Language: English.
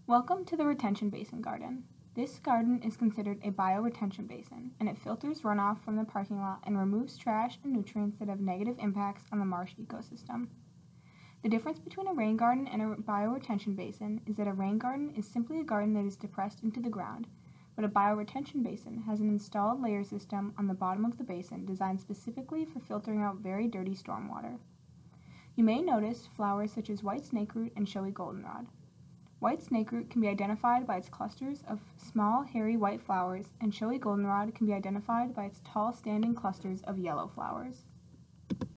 Welcome to the retention basin garden. This garden is considered a bioretention basin, and it filters runoff from the parking lot and removes trash and nutrients that have negative impacts on the marsh ecosystem. The difference between a rain garden and a bioretention basin is that a rain garden is simply a garden that is depressed into the ground, but a bioretention basin has an installed layer system on the bottom of the basin designed specifically for filtering out very dirty stormwater. You may notice flowers such as white snakeroot and showy goldenrod. White snakeroot can be identified by its clusters of small, hairy white flowers, and showy goldenrod can be identified by its tall, standing clusters of yellow flowers.